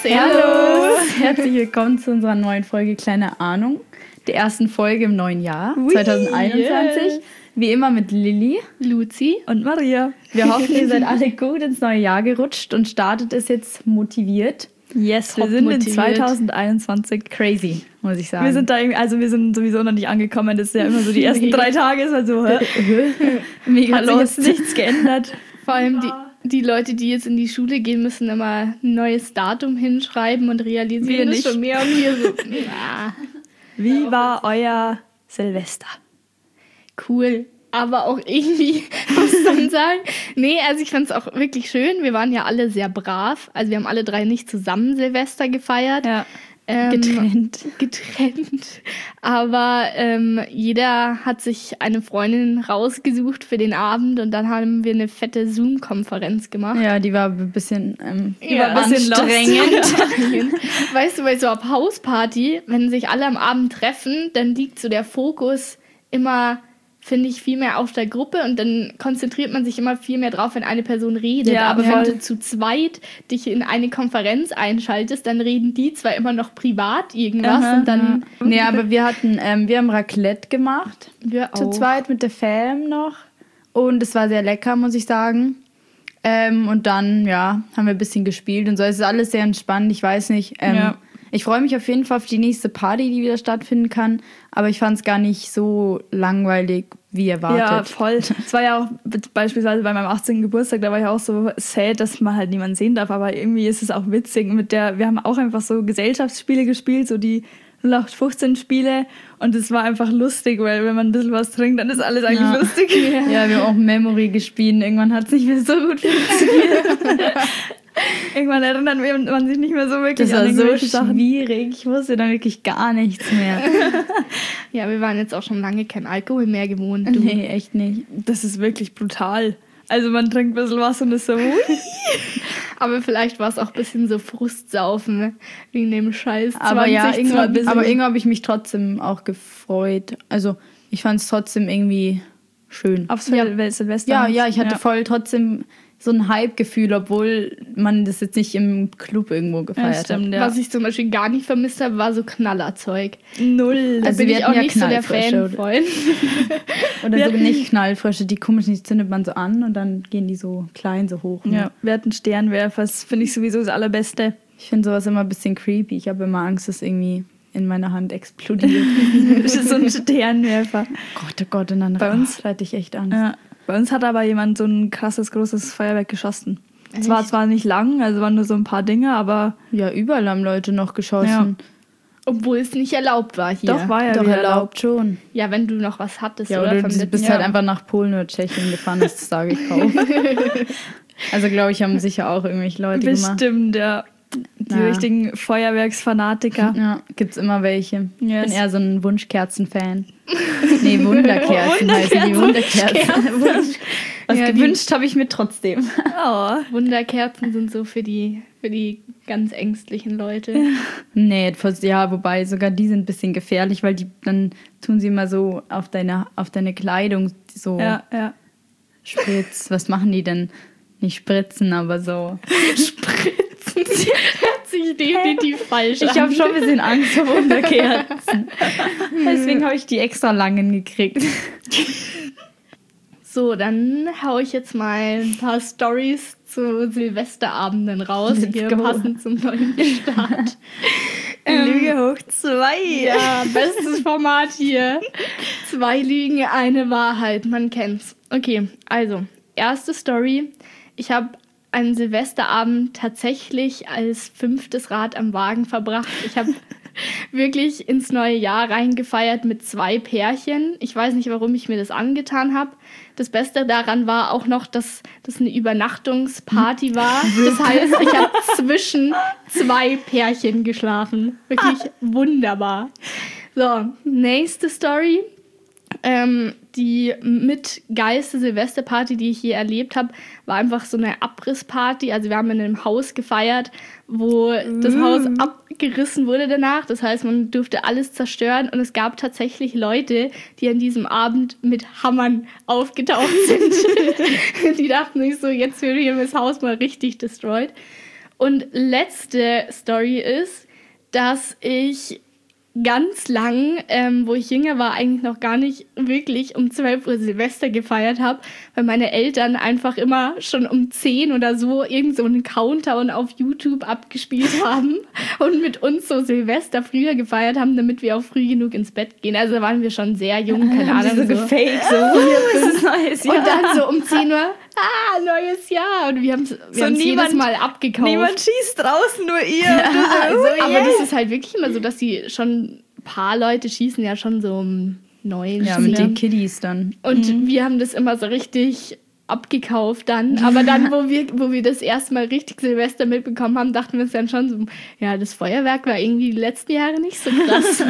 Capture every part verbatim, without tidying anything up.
Servus! Herzlich willkommen zu unserer neuen Folge Kleine Ahnung, der ersten Folge im neuen Jahr Ui, zwanzig einundzwanzig. Yes. Wie immer mit Lilly, Luzi und Maria. Wir hoffen, ihr seid alle gut ins neue Jahr gerutscht und startet es jetzt motiviert. Yes, wir sind motiviert. In zwanzig einundzwanzig. Crazy, muss ich sagen. Wir sind da irgendwie, also wir sind sowieso noch nicht angekommen. Das ist ja immer so die ersten drei Tage, ist halt so, hä? Mega los. Hat sich jetzt nichts geändert. Vor allem die, die Leute, die jetzt in die Schule gehen, müssen immer ein neues Datum hinschreiben und realisieren das schon mehr und hier so. Ja. Wie war euer Silvester? Cool. Aber auch irgendwie, muss ich dann sagen, nee, also ich fand es auch wirklich schön. Wir waren ja alle sehr brav. Also wir haben alle drei nicht zusammen Silvester gefeiert. Ja, ähm, getrennt. Getrennt. Aber ähm, jeder hat sich eine Freundin rausgesucht für den Abend und dann haben wir eine fette Zoom-Konferenz gemacht. Ja, die war ein bisschen, ähm, die war ein bisschen anstrengend. Weißt du, bei so einer Hausparty, wenn sich alle am Abend treffen, dann liegt so der Fokus immer, finde ich, viel mehr auf der Gruppe und dann konzentriert man sich immer viel mehr drauf, wenn eine Person redet. Ja, aber voll. wenn du zu zweit dich in eine Konferenz einschaltest, dann reden die zwar immer noch privat irgendwas Aha, und dann... Ja. Nee, aber wir hatten, ähm, wir haben Raclette gemacht. Wir zu auch. zweit mit der Fam noch. Und es war sehr lecker, muss ich sagen. Ähm, und dann, ja, haben wir ein bisschen gespielt und so. Es ist alles sehr entspannt, ich weiß nicht. Ähm, ja. Ich freue mich auf jeden Fall auf die nächste Party, die wieder stattfinden kann. Aber ich fand es gar nicht so langweilig, wie erwartet. Ja, voll. Es war ja auch beispielsweise bei meinem achtzehnten Geburtstag, da war ich auch so sad, dass man halt niemanden sehen darf. Aber irgendwie ist es auch witzig. Mit der, wir haben auch einfach so Gesellschaftsspiele gespielt, so die null acht fünfzehn Spiele. Und es war einfach lustig, weil wenn man ein bisschen was trinkt, dann ist alles eigentlich ja. lustig. Ja. ja, wir haben auch Memory gespielt. Irgendwann hat es nicht mehr so gut funktioniert. Irgendwann erinnert man sich nicht mehr so wirklich an irgendwelche Das war so schwierig. Ich wusste dann wirklich gar nichts mehr. Ja, wir waren jetzt auch schon lange kein Alkohol mehr gewohnt. Du. Nee, echt nicht. Das ist wirklich brutal. Also man trinkt ein bisschen was und ist so... Aber vielleicht war es auch ein bisschen so Frustsaufen, ne? Wegen dem Scheiß aber ja, irgendwann, aber irgendwann habe ich mich trotzdem auch gefreut. Also ich fand es trotzdem irgendwie schön. Aufs ja. Silvester? Ja, ja, ich hatte ja. voll trotzdem so ein Hype-Gefühl, obwohl man das jetzt nicht im Club irgendwo gefeiert ja, stimmt, hat. Ja. Was ich zum Beispiel gar nicht vermisst habe, war so Knallerzeug. Null. Da also bin wir ich auch ja nicht so der Fan von. Oder so nicht Knallfrösche, die komisch, die zündet man so an und dann gehen die so klein, so hoch. Ne? Ja, wir hatten Sternwerfer, das finde ich sowieso das Allerbeste. Ich finde sowas immer ein bisschen creepy. Ich habe immer Angst, dass irgendwie in meiner Hand explodiert. Das ist so ein Sternwerfer. Gott, oh Gott, und dann bei uns hatte ich echt Angst. Ja. Bei uns hat aber jemand so ein krasses, großes Feuerwerk geschossen. Es war zwar nicht lang, also waren nur so ein paar Dinge, aber... Ja, überall haben Leute noch geschossen. Ja. Obwohl es nicht erlaubt war hier. Doch, war ja Doch, erlaubt. erlaubt schon. Ja, wenn du noch was hattest. Ja, oder, oder vom du bist ja. halt einfach nach Polen oder Tschechien gefahren, hast es da gekauft. Also, glaube ich, haben sicher auch irgendwelche Leute Bestimmt, gemacht. Bestimmt, ja. Die ja. richtigen Feuerwerksfanatiker. Ja, gibt's immer welche. Ich yes. bin eher so ein Wunschkerzen-Fan. Nee, Wunderkerzen heißen die Wunderkerzen. Wunsch. Was ja, gewünscht habe ich mir trotzdem. Oh. Wunderkerzen sind so für die, für die ganz ängstlichen Leute. Ja. Nee, ja, wobei sogar die sind ein bisschen gefährlich, weil die dann tun sie immer so auf deine, auf deine Kleidung so ja, ja. Spritz. Was machen die denn? Nicht spritzen, aber so. Spritzen. Hört sich definitiv falsch an. Ich habe schon ein bisschen Angst vor Wunderkerzen. Deswegen habe ich die extra langen gekriegt. So, dann hau ich jetzt mal ein paar Storys zu Silvesterabenden raus. Let's hier go. Passend zum neuen Start. ähm, Lüge hoch zwei. Ja, bestes Format hier. Zwei Lügen, eine Wahrheit. Man kennt's. Okay, also, erste Story. Ich habe einen Silvesterabend tatsächlich als fünftes Rad am Wagen verbracht. Ich habe wirklich ins neue Jahr reingefeiert mit zwei Pärchen. Ich weiß nicht, warum ich mir das angetan habe. Das Beste daran war auch noch, dass das eine Übernachtungsparty war. Das heißt, ich habe zwischen zwei Pärchen geschlafen. Wirklich wunderbar. So, nächste Story. Ähm, die mit geilste Silvesterparty, die ich je erlebt habe, war einfach so eine Abrissparty. Also wir haben in einem Haus gefeiert, wo mm. das Haus abgerissen wurde danach. Das heißt, man durfte alles zerstören. Und es gab tatsächlich Leute, die an diesem Abend mit Hammern aufgetaucht sind. Die dachten sich so, jetzt wird hier das Haus mal richtig destroyed. Und letzte Story ist, dass ich ganz lang, ähm, wo ich jünger war, eigentlich noch gar nicht wirklich um zwölf Uhr Silvester gefeiert habe, weil meine Eltern einfach immer schon um zehn oder so irgend so einen Countdown auf YouTube abgespielt haben und mit uns so Silvester früher gefeiert haben, damit wir auch früh genug ins Bett gehen. Also waren wir schon sehr jung, keine Ahnung. so, so gefaked, so, oh, es ist neues Jahr. Und dann so um zehn Uhr, ah, neues Jahr. Und wir haben wir so haben's jedes Mal abgekauft. Niemand schießt draußen, nur ihr. Ja, Und du so, also, oh, aber yeah. das ist halt wirklich immer so, dass die schon, ein paar Leute schießen ja schon so um neun. Ja, mit den Kiddies dann. Und mhm. wir haben das immer so richtig abgekauft dann. Aber dann, wo wir, wo wir das erste Mal richtig Silvester mitbekommen haben, dachten wir uns dann schon so, ja, das Feuerwerk war irgendwie die letzten Jahre nicht so krass.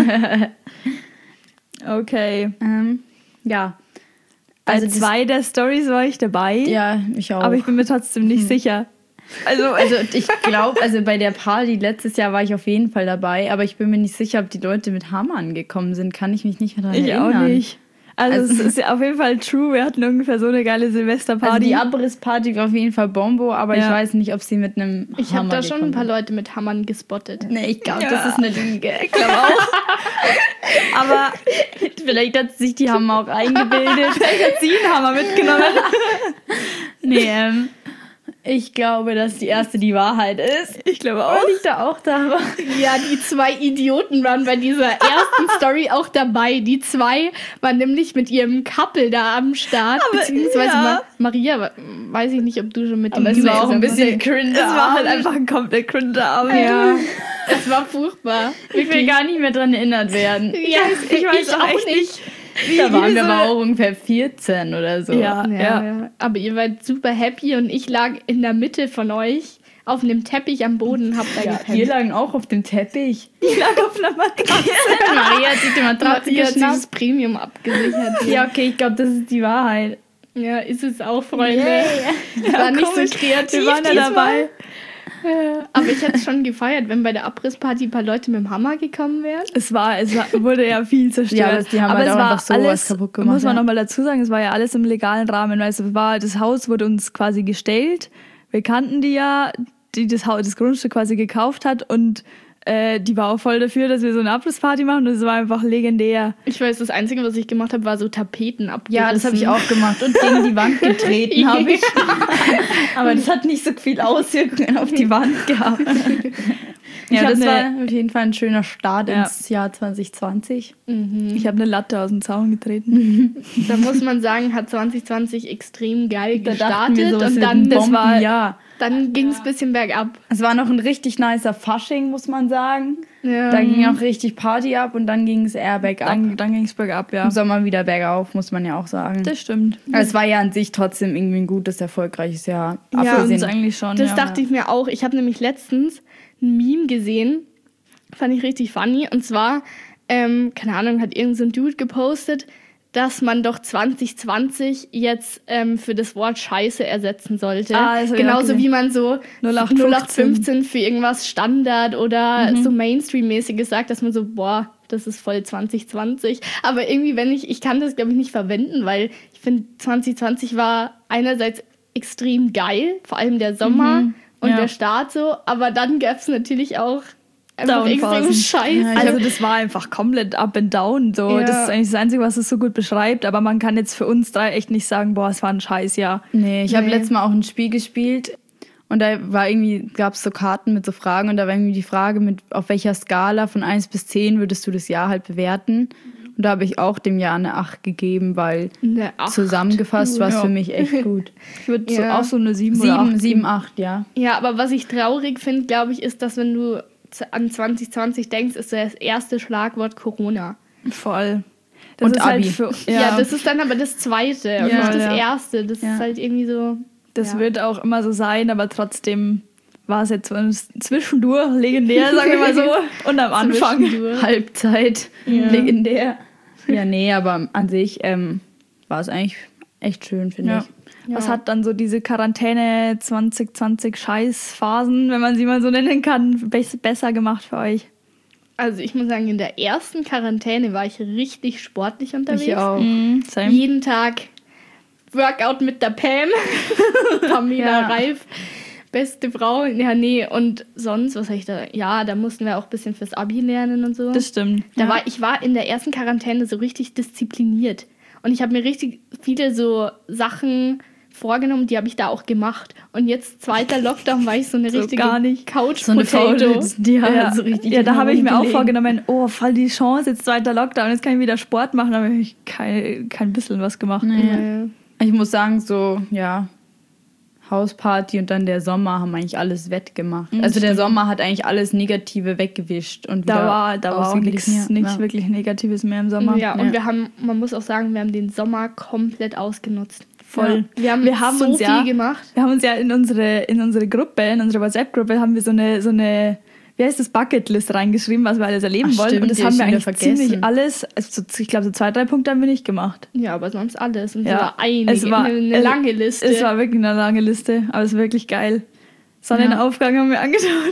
Okay. Ähm, ja. Bei Also zwei der Storys war ich dabei. Ja, ich auch. Aber ich bin mir trotzdem nicht hm. sicher. Also, also ich glaube, also bei der Party letztes Jahr war ich auf jeden Fall dabei, aber ich bin mir nicht sicher, ob die Leute mit Hammern gekommen sind. Kann ich mich nicht mehr daran ich erinnern. Ich auch nicht. Also, also es ist ja auf jeden Fall true. Wir hatten ungefähr so eine geile Silvesterparty. Also die Abrissparty war auf jeden Fall Bombo, aber ja. ich weiß nicht, ob sie mit einem Ich habe da schon ein paar Leute mit Hammern gespottet. Nee, ich glaube, ja. das ist eine Lüge. Ich glaube auch. Aber vielleicht hat sich die Hammer auch eingebildet. Vielleicht hat sie einen Hammer mitgenommen. Nee, ähm, ich glaube, dass die erste die Wahrheit ist. Ich glaube auch. Weil ich da auch da war. Ja, die zwei Idioten waren bei dieser ersten Story auch dabei. Die zwei waren nämlich mit ihrem Couple da am Start. Aber, beziehungsweise ja. Ma- Maria, weiß ich nicht, ob du schon mit dem Aber es war auch ein bisschen cringe. Es war halt einfach ein komplett cringe Abend. Ja, es war furchtbar. Ich will gar nicht mehr dran erinnert werden. Ja, ich, ich weiß auch nicht. nicht. Wie, da waren wir aber auch ungefähr vierzehn oder so. Ja, ja, ja. ja. Aber ihr wart super happy und ich lag in der Mitte von euch auf einem Teppich am Boden, hab da ja, gepennt. wir lagen auch auf dem Teppich. Ich lag auf einer Matratze. Maria hat sich die Matratze Maria hat geschnappt. dieses Premium abgesichert. Ja, okay, ich glaube, das ist die Wahrheit. Ja, ist es auch, Freunde. Yeah. Ich war Ja, nicht komisch. so kreativ Wir waren ja diesmal. dabei. Ja, aber ich hätte es schon gefeiert, wenn bei der Abrissparty ein paar Leute mit dem Hammer gekommen wären. Es war, es war, wurde ja viel zerstört. Ja, das- die haben aber halt es auch war einfach so was alles, kaputt gemacht, muss man ja. nochmal dazu sagen, es war ja alles im legalen Rahmen. Weil es war, das Haus wurde uns quasi gestellt. Wir kannten die ja, die das, Haus, das Grundstück quasi gekauft hat und äh, die war auch voll dafür, dass wir so eine Abrissparty machen und es war einfach legendär. Ich weiß, das Einzige, was ich gemacht habe, war so Tapeten abgerissen. Ja, das habe ich auch gemacht und gegen die Wand getreten habe ich. Aber das hat nicht so viel Auswirkungen auf die Wand gehabt. Ja, hab das ne- war auf jeden Fall ein schöner Start Ja. ins Jahr zwanzig zwanzig. Mhm. Ich habe eine Latte aus dem Zaun getreten. Da muss man sagen, hat zwanzig zwanzig extrem geil Da dachten gestartet wir so, es und wird dann, ein das war, Bombenjahr. dann ging es ein bisschen bergab. Es war noch ein richtig nicer Fasching, muss man sagen. Ja. Da ging auch richtig Party ab und dann ging es eher bergab. Dann, dann ging es bergab, ja. Im Sommer wieder bergauf, muss man ja auch sagen. Das stimmt. Aber es war ja an sich trotzdem irgendwie ein gutes, erfolgreiches Jahr. Ja, Für Abgesehen- uns eigentlich schon, Das ja. dachte ich mir auch. Ich habe nämlich letztens ein Meme gesehen, fand ich richtig funny. Und zwar, ähm, keine Ahnung, hat irgend so ein Dude gepostet, dass man doch zwanzig zwanzig jetzt ähm, für das Wort Scheiße ersetzen sollte. Ah, das hab ich auch Genauso gesehen. wie man so null acht null acht fünfzehn für irgendwas Standard oder Mhm. so Mainstream-mäßiges sagt, dass man so, boah, das ist voll zwanzig zwanzig. Aber irgendwie, wenn ich, ich kann das, glaube ich, nicht verwenden, weil ich finde, zwanzig zwanzig war einerseits extrem geil, vor allem der Sommer Mhm. und Ja. der Start so, aber dann gab es natürlich auch einfach Downphasen. extrem Scheiße. Ja, ich Also das war einfach komplett up and down. So. Ja. Das ist eigentlich das Einzige, was es so gut beschreibt. Aber man kann jetzt für uns drei echt nicht sagen, boah, es war ein Scheißjahr. Nee, ich habe Nee. letztes Mal auch ein Spiel gespielt und da war irgendwie, gab es so Karten mit so Fragen und da war irgendwie die Frage, mit auf welcher Skala von eins bis zehn würdest du das Jahr halt bewerten? Und da habe ich auch dem Jahr eine acht gegeben, weil Eine acht. zusammengefasst war es Ja. für mich echt gut. Ich würde Ja. so auch so eine sieben oder sieben, acht sieben, acht, ja. Ja, aber was ich traurig finde, glaube ich, ist, dass wenn du z- an zwanzig zwanzig denkst, ist das erste Schlagwort Corona. Voll. Das Und ist halt Abi. für, Ja, ja, das ist dann aber das Zweite und Ja, nicht das ja. Erste. Das Ja. ist halt irgendwie so... das ja. wird auch immer so sein, aber trotzdem war es jetzt für uns zwischendurch legendär, sagen wir mal so. Und am Anfang. Zwischendurch. Halbzeit, Ja. legendär. Ja, nee, aber an sich ähm, war es eigentlich echt schön, finde Ja. ich. Ja. Was hat dann so diese Quarantäne zwanzig zwanzig Scheißphasen, wenn man sie mal so nennen kann, be- besser gemacht für euch? Also ich muss sagen, in der ersten Quarantäne war ich richtig sportlich unterwegs. Ich auch. Mhm, same. Jeden Tag Workout mit der Pam, Pamela Ja. Reif. beste Frau. Ja, nee, und sonst, was habe ich da? Ja, da mussten wir auch ein bisschen fürs Abi lernen und so. Das stimmt. Da ja. war, ich war in der ersten Quarantäne so richtig diszipliniert. Und ich habe mir richtig viele so Sachen vorgenommen, die habe ich da auch gemacht. Und jetzt, zweiter Lockdown, war ich so eine so richtige gar nicht. Couch-Potato. So die ja, ja, so richtig ja da habe ich mir auch gelegen. vorgenommen, oh, voll die Chance, jetzt zweiter Lockdown, jetzt kann ich wieder Sport machen, aber ich kein, kein bisschen was gemacht. Nee. Ich muss sagen, so, ja, Hausparty und dann der Sommer haben eigentlich alles wettgemacht. Mhm, also der stimmt. Sommer hat eigentlich alles Negative weggewischt. Und Da wieder war, da war auch nichts ausgeglichen, ja. nichts Ja. wirklich Negatives mehr im Sommer. Ja, und Ja. wir haben, man muss auch sagen, wir haben den Sommer komplett ausgenutzt. Voll. Ja. Wir haben, Wir haben so uns viel ja- gemacht. Wir haben uns ja in unsere, in unsere Gruppe, in unsere WhatsApp-Gruppe, haben wir so eine, so eine, wie heißt das, Bucketlist reingeschrieben, was wir alles erleben Ach, wollen. stimmt, und das die haben hab wir ich eigentlich wieder vergessen. ziemlich alles, also so, ich glaube so zwei, drei Punkte haben wir nicht gemacht. Ja, aber sonst alles. Und Ja. es war einige, Es war- eine, eine es- lange Liste. Es war wirklich eine lange Liste, aber es ist wirklich geil. Sonnenaufgang haben wir angeschaut.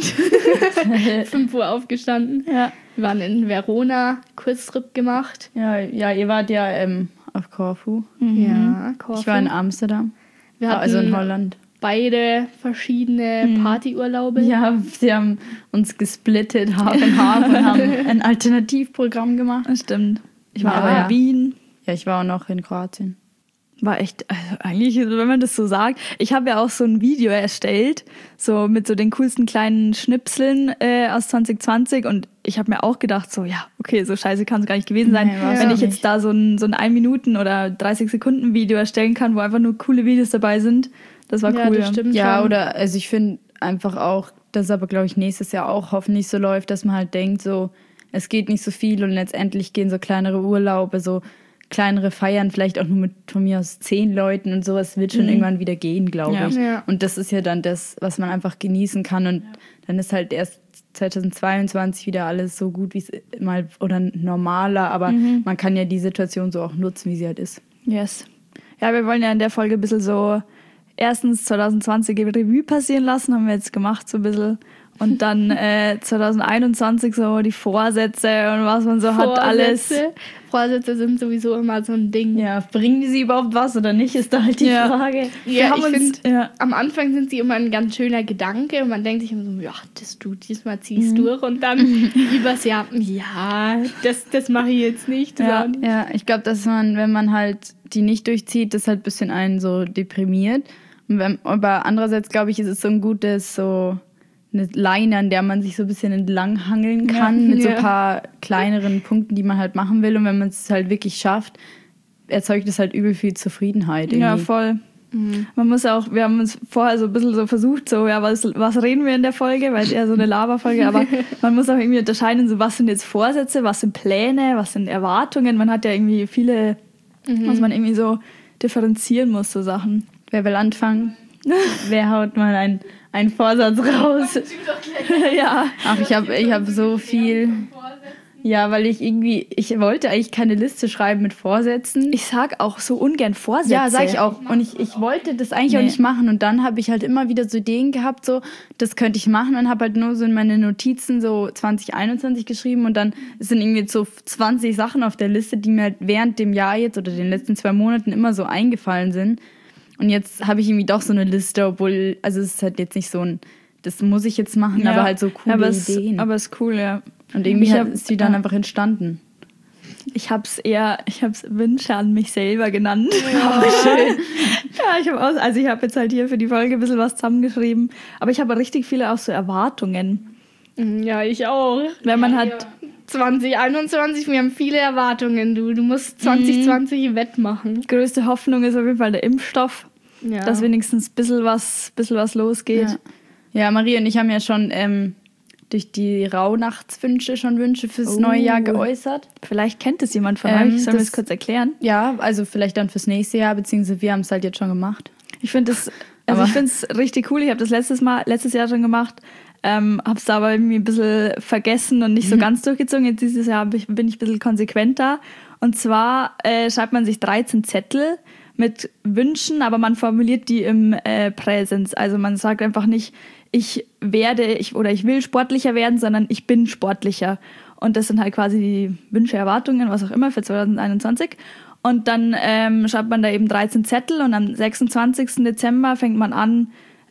fünf Uhr aufgestanden. Ja. Wir waren in Verona, Kurztrip gemacht. Ja, ja, ihr wart ja ähm, auf Korfu. Ja, Korfu. Ich war in Amsterdam. Wir hatten Also in Holland. beide verschiedene Partyurlaube. Ja, sie haben uns gesplittet, Half and Half, und haben ein Alternativprogramm gemacht. Das stimmt. Ich war Ja, aber ja. in Wien. Ja, ich war auch noch in Kroatien. War echt, also eigentlich, wenn man das so sagt, ich habe ja auch so ein Video erstellt, so mit so den coolsten kleinen Schnipseln äh, aus zwanzig zwanzig und ich habe mir auch gedacht, so ja, okay, so scheiße kann es gar nicht gewesen sein, Nee, war's wenn auch ich jetzt nicht. da so ein, so ein ein Minuten oder dreißig Sekunden Video erstellen kann, wo einfach nur coole Videos dabei sind. Das war Ja, cool. das stimmt Ja, schon. oder, also ich finde einfach auch, dass es aber, glaube ich, nächstes Jahr auch hoffentlich so läuft, dass man halt denkt, so, es geht nicht so viel und letztendlich gehen so kleinere Urlaube, so kleinere Feiern, vielleicht auch nur mit von mir aus zehn Leuten und sowas, wird schon Mhm. irgendwann wieder gehen, glaube Ja. ich. Ja. Und das ist ja dann das, was man einfach genießen kann und dann ist halt erst zweitausendzweiundzwanzig wieder alles so gut, wie es mal, oder normaler, aber Mhm. man kann ja die Situation so auch nutzen, wie sie halt ist. Yes. Ja, wir wollen ja in der Folge ein bisschen so erstens zwanzig zwanzig Revue passieren lassen, haben wir jetzt gemacht so ein bisschen. Und dann äh, zwanzig einundzwanzig so die Vorsätze und was man so hat, alles. Vorsätze. Vorsätze sind sowieso immer so ein Ding. Ja, bringen die sie überhaupt was oder nicht, ist da halt die Ja. Frage. Ja, haben ich uns- finde, ja. am Anfang sind sie immer ein ganz schöner Gedanke und man denkt sich immer so, ja, das du diesmal ziehst Mhm. durch und dann übers Jahr, ja, das, das mache ich jetzt nicht. Das Ja. auch nicht. Ja, ich glaube, dass man, wenn man halt die nicht durchzieht, das halt ein bisschen einen so deprimiert. Und wenn, aber andererseits, glaube ich, ist es so ein gutes, so eine Leine, an der man sich so ein bisschen entlanghangeln kann, Ja. mit so Ja. ein paar kleineren Punkten, die man halt machen will. Und wenn man es halt wirklich schafft, erzeugt es halt übel viel Zufriedenheit. Irgendwie. Ja, voll. Man muss auch, wir haben uns vorher so ein bisschen so versucht, so, ja, was, was reden wir in der Folge, weil es eher so eine Laberfolge, aber man muss auch irgendwie unterscheiden, so, was sind jetzt Vorsätze, was sind Pläne, was sind Erwartungen. Man hat ja irgendwie viele, was man irgendwie so differenzieren muss, so Sachen. Wer will anfangen? Wer haut mal einen, einen Vorsatz raus? Ja. Ach, ich habe ich hab so viel. Ja, weil ich irgendwie, ich wollte eigentlich keine Liste schreiben mit Vorsätzen. Ich sag auch so ungern Vorsätze. Ja, sag ich auch. Und ich, ich wollte das eigentlich Nee. auch nicht machen. Und dann habe ich halt immer wieder so Ideen gehabt, so, das könnte ich machen. Und habe halt nur so in meine Notizen so zwanzig einundzwanzig geschrieben. Und dann sind irgendwie jetzt so zwanzig Sachen auf der Liste, die mir halt während dem Jahr jetzt oder den letzten zwei Monaten immer so eingefallen sind. Und jetzt habe ich irgendwie doch so eine Liste, obwohl, also es ist halt jetzt nicht so ein, das muss ich jetzt machen, Ja. aber halt so coole aber es, Ideen. Aber es ist cool, ja. Und irgendwie Ich hat- hab- ist die dann ja. einfach entstanden. Ich hab's eher, ich hab's Wünsche an mich selber genannt. Ja, schön. Ja, ich habe auch, also ich habe jetzt halt hier für die Folge ein bisschen was zusammengeschrieben, aber ich habe richtig viele auch so Erwartungen. Ja, ich auch. Wenn man hat, zwanzig einundzwanzig, wir haben viele Erwartungen, du. Du musst zwanzig zwanzig wettmachen. größte Hoffnung ist auf jeden Fall der Impfstoff, Ja. dass wenigstens ein bisschen was, bisschen was losgeht. Ja. ja, Marie und ich haben ja schon ähm, durch die Rauhnachtswünsche schon Wünsche fürs Oh. neue Jahr geäußert. Vielleicht kennt es jemand von Ähm, euch, sollen wir das- es kurz erklären? Ja, also vielleicht dann fürs nächste Jahr, beziehungsweise wir haben es halt jetzt schon gemacht. Ich finde es also Aber- ich finde es richtig cool. Ich habe das letztes Mal, letztes Jahr schon gemacht, ähm, habe es da aber irgendwie ein bisschen vergessen und nicht so ganz durchgezogen. Jetzt dieses Jahr bin ich, bin ich ein bisschen konsequenter. Und zwar äh, schreibt man sich dreizehn Zettel mit Wünschen, aber man formuliert die im äh, Präsens. Also man sagt einfach nicht, ich werde ich, oder ich will sportlicher werden, sondern ich bin sportlicher. Und das sind halt quasi die Wünsche, Erwartungen, was auch immer für zwanzig einundzwanzig. Und dann ähm, schreibt man da eben dreizehn Zettel und am sechsundzwanzigsten Dezember fängt man an,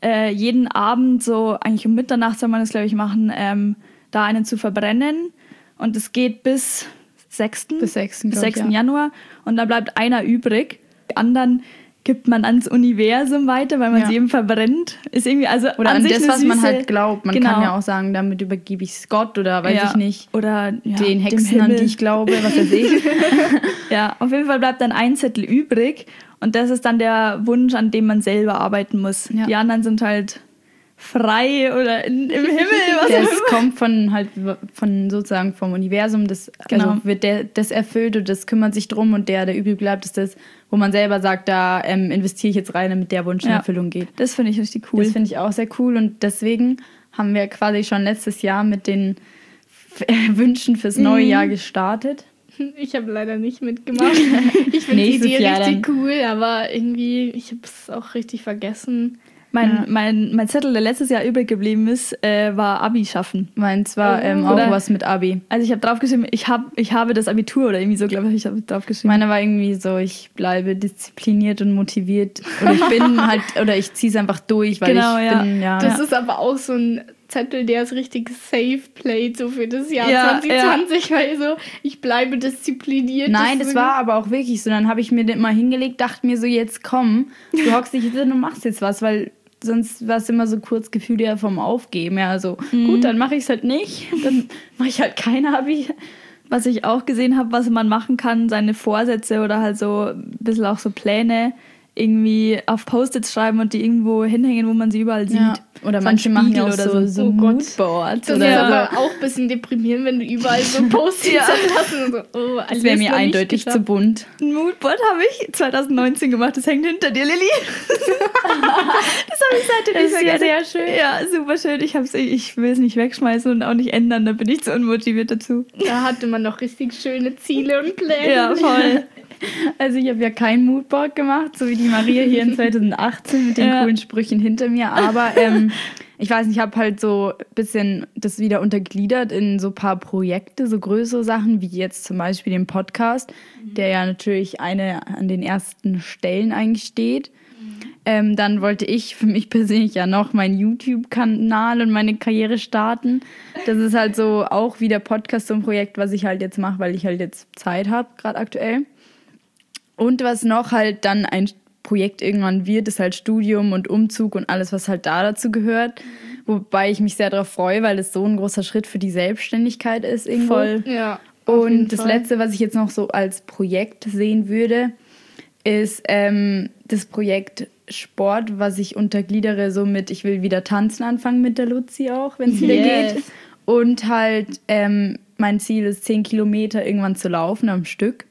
äh, jeden Abend, so eigentlich um Mitternacht soll man das, glaube ich, machen, ähm, da einen zu verbrennen. Und es geht bis sechsten Bis sechsten, bis glaub ich, sechsten ja. Januar. Und da bleibt einer übrig. Die anderen gibt man ans Universum weiter, weil man Ja. sie eben verbrennt. Ist irgendwie, also Oder an an sich das, eine was man süße- halt glaubt. Man Genau. kann ja auch sagen, damit übergebe ich es Gott oder weiß Ja. ich nicht. Oder ja, Den dem Hexen, an Himmel. die ich glaube, was weiß ich. Ja, auf jeden Fall bleibt dann ein Zettel übrig. Und das ist dann der Wunsch, an dem man selber arbeiten muss. Ja. Die anderen sind halt frei oder in, im Himmel. Was auch Das immer. kommt von halt von sozusagen vom Universum, das Genau. also wird der, das erfüllt und das kümmert sich drum und der, der übrig bleibt, ist das, wo man selber sagt, da ähm, investiere ich jetzt rein, damit der Wunsch in Ja. Erfüllung geht. Das finde ich richtig cool. Das finde ich auch sehr cool und deswegen haben wir quasi schon letztes Jahr mit den F- Wünschen fürs neue Mhm. Jahr gestartet. Ich habe leider nicht mitgemacht. Ich finde die Nächstes Idee Jahr richtig dann. cool, aber irgendwie, ich habe es auch richtig vergessen. Mein, Ja. mein, mein Zettel, der letztes Jahr übrig geblieben ist, äh, war Abi schaffen. Meins war ähm, Oh. auch Oder- was mit Abi. Also ich habe draufgeschrieben, ich, hab, ich habe das Abitur oder irgendwie so, glaube ich, habe ich draufgeschrieben. Meine war irgendwie so, ich bleibe diszipliniert und motiviert. Oder ich bin halt, oder ich ziehe es einfach durch, weil Genau, ich ja. bin, ja. Das ist aber auch so ein Zettel, der ist richtig safe played, so für das Jahr Ja, zwanzig zwanzig, weil so, ich bleibe diszipliniert. Nein, ist das so- war aber auch wirklich so. Dann habe ich mir den mal hingelegt, dachte mir so, jetzt komm, du hockst dich jetzt hin und machst jetzt was, weil sonst war es immer so kurz Gefühl ja vom Aufgeben. Ja, also gut, dann mache ich es halt nicht. Dann mache ich halt kein Abi. Was ich auch gesehen habe, was man machen kann, seine Vorsätze oder halt so ein bisschen auch so Pläne irgendwie auf Post-its schreiben und die irgendwo hinhängen, wo man sie überall sieht. Ja. Oder So ein manche machen ja auch Spiegel so, oder so, Oh Gott. Moodboards. Das oder ist Ja. aber auch ein bisschen deprimierend, wenn du überall so Post-its Ja. lassen und so, oh, das wäre mir eindeutig zu bunt. Ein Moodboard habe ich zwanzig neunzehn gemacht, das hängt hinter dir, Lilly. das habe ich seitdem Das nicht ist ja vergessen. sehr schön. Ja, super schön. Ich, hab's, ich will es nicht wegschmeißen und auch nicht ändern, da bin ich zu unmotiviert dazu. Da hatte man noch richtig schöne Ziele und Pläne. Ja, voll. Also ich habe ja kein Moodboard gemacht, so wie die Maria hier in zwanzig achtzehn mit den Ja. coolen Sprüchen hinter mir. Aber ähm, ich weiß nicht, ich habe halt so ein bisschen das wieder untergliedert in so ein paar Projekte, so größere Sachen, wie jetzt zum Beispiel den Podcast, der ja natürlich eine an den ersten Stellen eigentlich steht. Ähm, dann wollte ich für mich persönlich ja noch meinen YouTube-Kanal und meine Karriere starten. Das ist halt so auch wieder Podcast, so ein Projekt, was ich halt jetzt mache, weil ich halt jetzt Zeit habe, gerade aktuell. Und was noch halt dann ein Projekt irgendwann wird, ist halt Studium und Umzug und alles, was halt da dazu gehört. Wobei ich mich sehr darauf freue, weil es so ein großer Schritt für die Selbstständigkeit ist irgendwo. Voll. Ja, auf jeden Und das Fall. Letzte, was ich jetzt noch so als Projekt sehen würde, ist ähm, das Projekt Sport, was ich untergliedere, so mit, ich will wieder tanzen anfangen mit der Luzi auch, wenn es wieder Yes. geht. Und halt, ähm, mein Ziel ist, zehn Kilometer irgendwann zu laufen am Stück.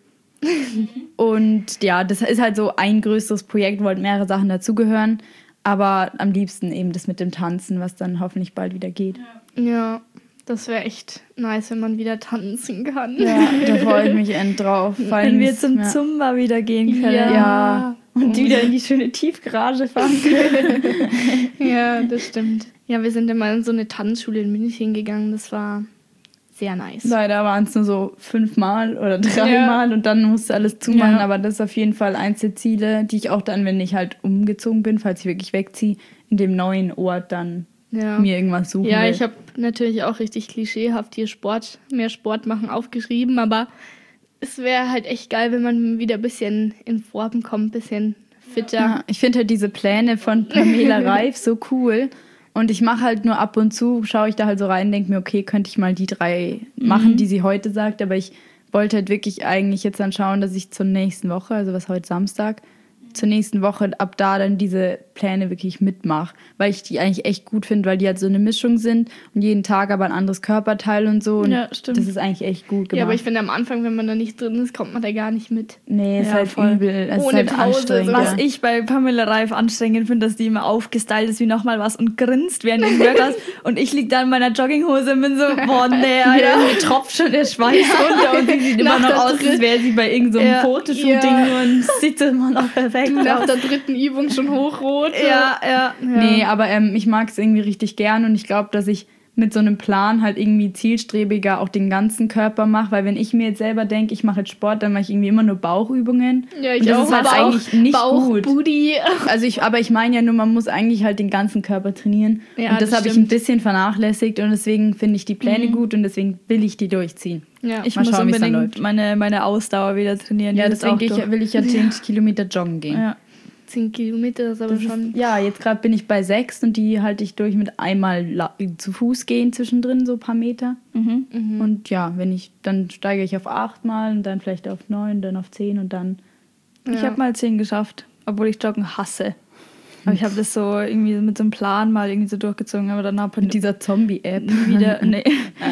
Und ja, das ist halt so ein größeres Projekt, wo halt mehrere Sachen dazugehören. Aber am liebsten eben das mit dem Tanzen, was dann hoffentlich bald wieder geht. Ja, das wäre echt nice, wenn man wieder tanzen kann. Ja, da freue ich mich end drauf. Vor allem Wenn wir ist- zum ja. Zumba wieder gehen können. Ja. Ja, und wieder in die schöne Tiefgarage fahren können. Ja, das stimmt. Ja, wir sind immer in so eine Tanzschule in München gegangen. Das war sehr nice. Leider waren es nur so fünfmal oder dreimal und dann musste alles zumachen. Ja. Aber das ist auf jeden Fall eins der Ziele, die ich auch dann, wenn ich halt umgezogen bin, falls ich wirklich wegziehe, in dem neuen Ort dann Ja, mir irgendwas suchen ja will. ich habe natürlich auch richtig klischeehaft hier Sport, mehr Sport machen aufgeschrieben, aber es wäre halt echt geil, wenn man wieder ein bisschen in Form kommt, ein bisschen fitter. Ja, ich finde halt diese Pläne von Pamela Reif so cool. Und ich mache halt nur ab und zu, schaue ich da halt so rein, denke mir, okay, könnte ich mal die drei machen, die sie heute sagt. Aber ich wollte halt wirklich eigentlich jetzt dann schauen, dass ich zur nächsten Woche, also was heute Samstag, zur nächsten Woche ab da dann diese Pläne wirklich mitmache. Weil ich die eigentlich echt gut finde, weil die halt so eine Mischung sind und jeden Tag aber ein anderes Körperteil und so. Und Ja, stimmt. das ist eigentlich echt gut gemacht. Ja, aber ich finde am Anfang, wenn man da nicht drin ist, kommt man da gar nicht mit. nee, ist Ja, halt voll. übel. Es Ohne ist halt Pause, anstrengend. so. ja. Was ich bei Pamela Reif anstrengend finde, dass die immer aufgestylt ist wie nochmal was und grinst während des Workouts und ich liege da in meiner Jogginghose und bin so, boah, nee, Ja, Alter. mir tropft schon der Schweiß runter und sie sieht immer Nach noch der aus, als dritten- wäre sie bei irgendeinem so Ja. Fotoshooting Ja. und sieht immer noch perfekt Nach aus. der dritten Übung schon hochrot. Ja, ja. Nee, aber ähm, ich mag es irgendwie richtig gern und ich glaube, dass ich mit so einem Plan halt irgendwie zielstrebiger auch den ganzen Körper mache, weil wenn ich mir jetzt selber denke, ich mache jetzt Sport, dann mache ich irgendwie immer nur Bauchübungen. Ja, ich und das auch. ist halt Bauch, eigentlich nicht Bauch, gut. Booty. Also ich, aber ich meine ja nur, man muss eigentlich halt den ganzen Körper trainieren. Ja, und das, das habe ich stimmt. ein bisschen vernachlässigt und deswegen finde ich die Pläne Mhm. gut und deswegen will ich die durchziehen. Ja. Ich Mal muss schauen, wie's dann unbedingt läuft. meine, meine Ausdauer wieder trainieren. Ja, die ist deswegen auch gehe ich, durch. will ich ja zehn Kilometer joggen gehen. Ja. zehn Kilometer ist aber Das schon... ist, ja, jetzt gerade bin ich bei sechs und die halte ich durch mit einmal la- zu Fuß gehen zwischendrin, so ein paar Meter. Mhm. Mhm. Und ja, wenn ich, dann steige ich auf acht mal und dann vielleicht auf neun, dann auf zehn und dann. Ich Ja. habe mal zehn geschafft, obwohl ich Joggen hasse. Aber ich habe das so irgendwie mit so einem Plan mal irgendwie so durchgezogen, aber dann habe ich Mit dieser Zombie-App. nie wieder, nee,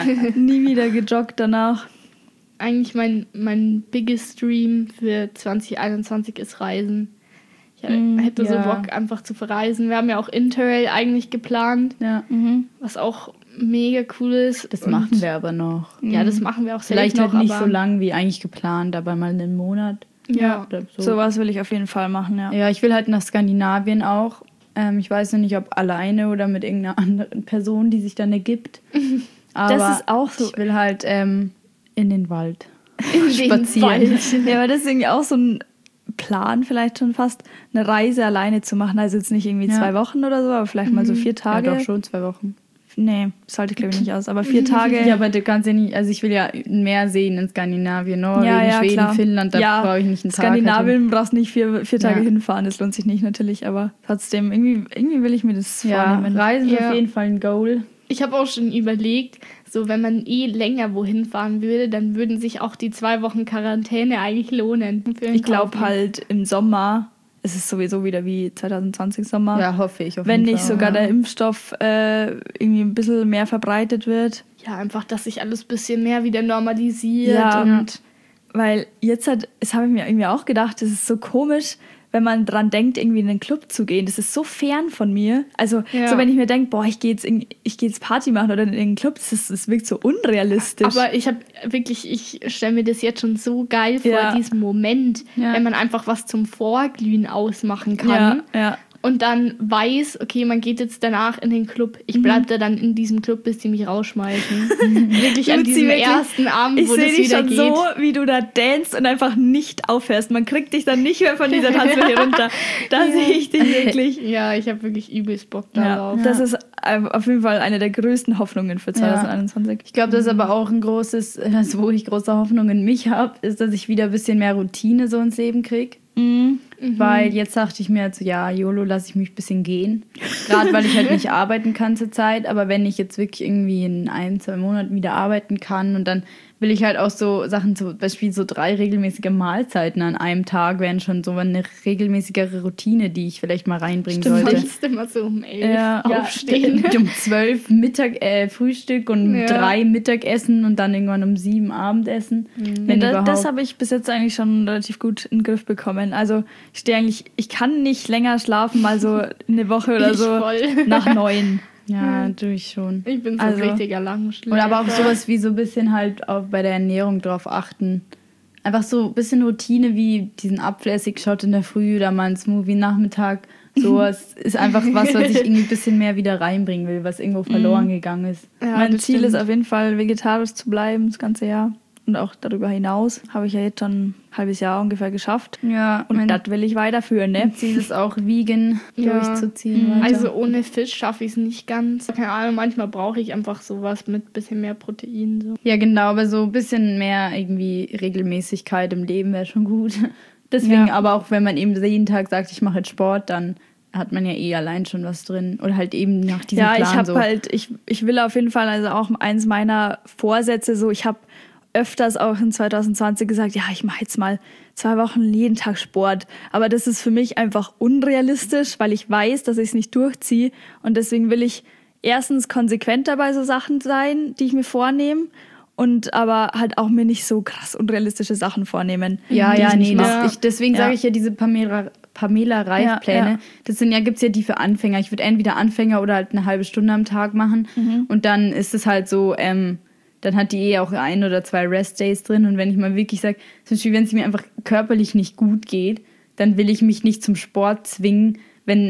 nie wieder gejoggt danach. Eigentlich mein, mein biggest Dream für zwanzig einundzwanzig ist Reisen. Ich Mm, hätte so ja. Bock, einfach zu verreisen. Wir haben ja auch Interrail eigentlich geplant, Ja, Mhm. was auch mega cool ist. das Und machen wir aber noch. Ja, das machen wir auch safe Vielleicht noch, halt nicht aber, so lang wie eigentlich geplant, aber mal einen Monat. Ja. Oder so. Sowas will ich auf jeden Fall machen, ja. Ja, ich will halt nach Skandinavien auch. Ähm, ich weiß noch nicht, ob alleine oder mit irgendeiner anderen Person, die sich dann ergibt. Aber Das ist auch so. ich will halt ähm, in den Wald In den spazieren. Wald. Ja, aber das ist irgendwie auch so ein Plan, vielleicht schon fast, eine Reise alleine zu machen. Also jetzt nicht irgendwie Ja. zwei Wochen oder so, aber vielleicht mal so vier Ja, Tage. doch schon zwei Wochen. Nee, das halte ich glaube ich nicht aus. Aber vier Tage. Ja, aber du kannst ja nicht, also ich will ja mehr sehen in Skandinavien, Norwegen, Ja, ja, Schweden, klar. Finnland, da Ja, brauche ich nicht einen Tag. Skandinavien brauchst nicht vier, vier Tage Ja. hinfahren, das lohnt sich nicht natürlich, aber trotzdem, irgendwie, irgendwie will ich mir das Ja, vornehmen. Reisen ist Ja. auf jeden Fall ein Goal. Ich habe auch schon überlegt, so wenn man eh länger wohin fahren würde, dann würden sich auch die zwei Wochen Quarantäne eigentlich lohnen. für einen Ich glaube Kaufen. halt im Sommer, es ist sowieso wieder wie zwanzig zwanzig Sommer, Ja, hoffe ich auf wenn jeden nicht Fall. sogar ja. der Impfstoff äh, irgendwie ein bisschen mehr verbreitet wird. Ja, einfach, dass sich alles ein bisschen mehr wieder normalisiert. Ja, und weil jetzt hat, das habe ich mir irgendwie auch gedacht, das ist so komisch, wenn man dran denkt, irgendwie in einen Club zu gehen. Das ist so fern von mir. Also Ja. so wenn ich mir denke, boah, ich gehe jetzt, in- ich gehe jetzt Party machen oder in einen Club, das, ist, das wirkt so unrealistisch. Aber ich habe wirklich, ich stelle mir das jetzt schon so geil vor, Ja. diesen Moment, Ja. wenn man einfach was zum Vorglühen ausmachen ja, kann ja. und dann weiß, okay, man geht jetzt danach in den Club. Ich bleibe da dann in diesem Club, bis die mich rausschmeißen. wirklich an Luzi, diesem wirklich, ersten Abend, Ich wo sehe das dich wieder schon geht. so, wie du da danst und einfach nicht aufhörst. Man kriegt dich dann nicht mehr von dieser Tanzfläche runter. Da sehe ich dich wirklich. Ja, ich habe wirklich übelst Bock Ja, darauf. das ist äh, auf jeden Fall eine der größten Hoffnungen für zwanzig einundzwanzig. Ich glaube, das ist aber auch ein großes, das, wo ich große Hoffnung in mich habe, ist, dass ich wieder ein bisschen mehr Routine so ins Leben kriege. Mhm. Weil jetzt dachte ich mir halt so, ja, YOLO, lasse ich mich ein bisschen gehen. Gerade weil ich halt nicht arbeiten kann zurzeit. Aber wenn ich jetzt wirklich irgendwie in ein, zwei Monaten wieder arbeiten kann und dann will ich halt auch so Sachen, zum Beispiel so drei regelmäßige Mahlzeiten an einem Tag wären schon so eine regelmäßigere Routine, die ich vielleicht mal reinbringen Du sollte. sollst immer so um elf Ja. aufstehen. Um zwölf Mittag, äh, Frühstück und um Ja. drei Mittagessen und dann irgendwann um sieben Abendessen. Wenn Ja, da, überhaupt. das habe ich bis jetzt eigentlich schon relativ gut in den Griff bekommen. Also ich stehe eigentlich, ich kann nicht länger schlafen, mal so eine Woche oder Ich so voll. nach neun. ja, durch schon. Ich bin so Also- ein richtiger Langschläfer. Und aber auch sowas wie so ein bisschen halt auch bei der Ernährung drauf achten. Einfach so ein bisschen Routine wie diesen Apfelessig-Shot in der Früh oder mal ein Smoothie-Nachmittag. Sowas ist einfach was, was ich irgendwie ein bisschen mehr wieder reinbringen will, was irgendwo verloren gegangen ist. Ja, mein das Ziel stimmt. ist auf jeden Fall, vegetarisch zu bleiben das ganze Jahr. Und auch darüber hinaus habe ich ja jetzt schon ein halbes Jahr ungefähr geschafft. Ja, Und mein das will ich weiterführen, ne? Ziel ist auch, vegan Ja. durchzuziehen. Mhm. Weiter. Also ohne Fisch schaffe ich es nicht ganz. Keine Ahnung, manchmal brauche ich einfach sowas mit bisschen mehr Protein. So. Ja, genau, aber so ein bisschen mehr irgendwie Regelmäßigkeit im Leben wäre schon gut. Deswegen, Ja. aber auch wenn man eben jeden Tag sagt, ich mache jetzt Sport, dann hat man ja eh allein schon was drin. Oder halt eben nach diesem Ja, Plan ich habe so. halt, ich, ich will auf jeden Fall, also auch eins meiner Vorsätze, so ich habe öfters auch in zwanzig zwanzig gesagt, ja, ich mache jetzt mal zwei Wochen jeden Tag Sport. Aber das ist für mich einfach unrealistisch, weil ich weiß, dass ich es nicht durchziehe. Und deswegen will ich erstens konsequenter bei so Sachen sein, die ich mir vornehme. Und aber halt auch mir nicht so krass unrealistische Sachen vornehmen. Ja, die ja, ich nicht nee, mache. das, ich, deswegen Ja. sage ich ja diese Pamela, Pamela Reif-Pläne. Ja, ja. Das sind ja, gibt's ja die für Anfänger. Ich würde entweder Anfänger oder halt eine halbe Stunde am Tag machen. Mhm. Und dann ist es halt so, ähm, dann hat die eh auch ein oder zwei Rest-Days drin. Und wenn ich mal wirklich sage, zum Beispiel, wenn es mir einfach körperlich nicht gut geht, dann will ich mich nicht zum Sport zwingen, wenn